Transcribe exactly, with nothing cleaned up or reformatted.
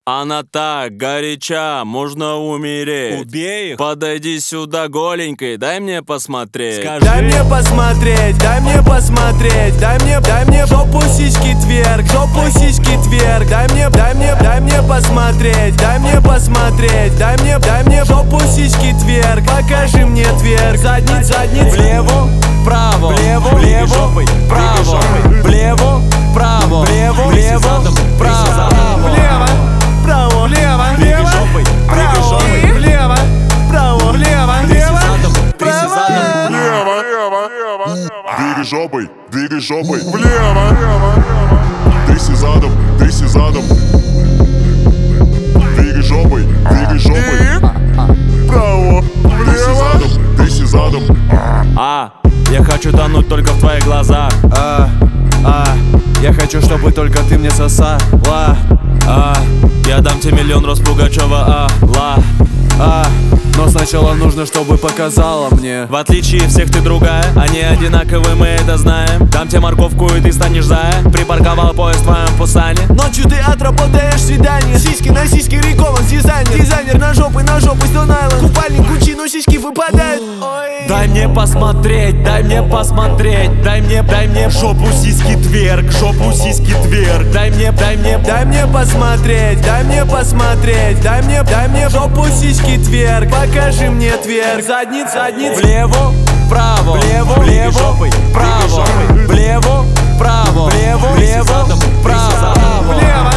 Она так горяча, можно умереть. Убей их. Подойди сюда голенькой, дай мне посмотреть. Скажи. Дай мне посмотреть, дай мне посмотреть, дай мне, дай мне жопу сиськи тверк, жопу сиськи тверк, дай мне, дай мне, дай мне посмотреть, дай мне посмотреть, дай мне, дай мне жопу сиськи тверк, покажи мне тверк, задниц, задниц, Влево, вправо, влево, влево, вправо, влево, вправо, влево, влево, вправо, влево, право, влево, влево, право, влево, право, влево, влево, право. Влево, влево, влево. Двигай жопой, двигай жопой. Влево, влево, влево. Тряси задом, тряси задом. Двигай жопой, двигай жопой. Право, тряси задом, тряси задом. А, я хочу тонуть только в твоих глазах. А, а, я хочу, чтобы только ты мне сосала. А, я дам тебе миллион роз Пугачева, а, ла. А, но сначала нужно, чтобы показала мне. В отличие всех ты другая, они одинаковые, мы это знаем. Дам тебе морковку и ты станешь зая. Припарковал поезд в твоем Пусане. Ночью ты отработаешь свидание. Сиськи на сиськи Рикован, дизайнер. Дизайнер на жопы, на жопы Stone Island. Купальник Гуччи, но сиськи выпадают. Ой. Дай мне посмотреть, дай мне посмотреть. Дай мне, дай мне жопу сиськи тверк, жопу сиськи тверк. Дай мне, дай мне, Дай мне посмотреть, дай мне посмотреть, дай мне, дай мне жопу сиськи тверк, покажи мне тверк, задниц, задниц, влево, вправо, влево, влево, вправо, влево, вправо, влево, влево, вправо. влево,